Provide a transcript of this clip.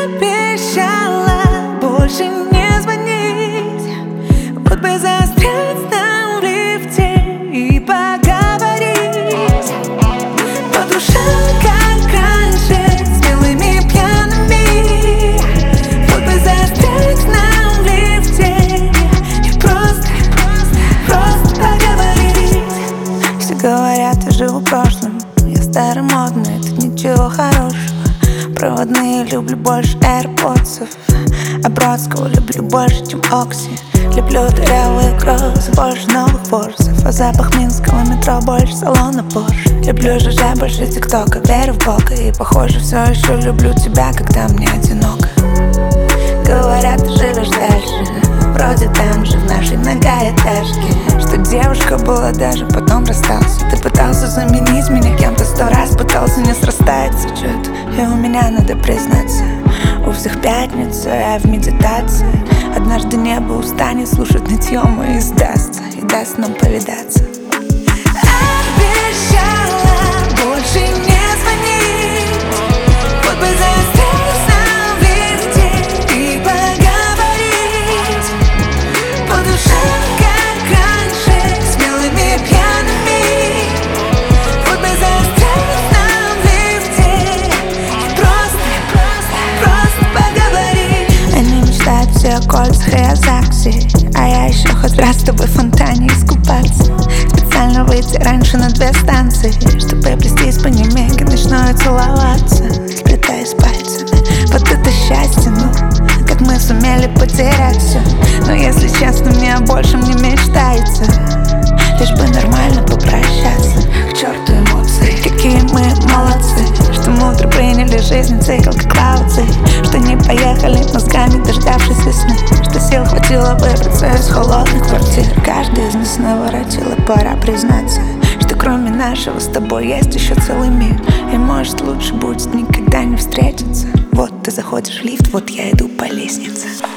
Обещала больше не звонить, вот бы застрять нам в лифте и поговорить по душам, как раньше, смелыми пьяными. Вот бы застрять нам в лифте и просто поговорить. Все говорят, я живу прошлым, я старомодный, тут ничего хорошего. Проводные люблю больше AirPods'ов, а Бродского люблю больше, чем Окси. Люблю дырявые кроссы, больше новых форсов, а запах минского метро больше салона Porsche. Люблю ЖЖ больше ТикТока, верю в Бога, и похоже все еще люблю тебя, когда мне одиноко. Говорят, ты живешь дальше, вроде там же, в нашей многоэтажке. Что девушка была даже, потом расстался. Ты пытался заменить меня кем-то 100 раз, пытался, не срастается что-то. И у меня, надо признаться, у всех пятница, я в медитации. Однажды небо устанет слушать нытье мое и сдастся, и даст нам повидаться. Обещала больше не звонить, вот бы застрять нам в лифте и поговорить по душам, как раньше, смелыми пьяными. Вот бы застрять нам в лифте и просто поговорить. Они мечтают все о кольцах и о ЗАГСе, а я еще хоть раз с тобой в фонтане искупаться. Специально выйти раньше на 2 станции, чтобы плестись по немеге ночной целоваться, сплетаясь пальцами. Вот это счастье, ну, как мы сумели потерять все. Но если честно, мне больше не мечтается, лишь бы нормально попрощаться. К черту эмоции, какие мы молодцы, что мудро приняли жизнь цикл как лауци, что не поехали мозгами, дождавшись весны, что сил хватило выбраться из холодных квартир. Каждый из нас наворотила, пора признаться, что кроме нашего с тобой есть еще целый мир. И может лучше будет никогда не встретиться. Вот ты заходишь в лифт, вот я иду по лестнице.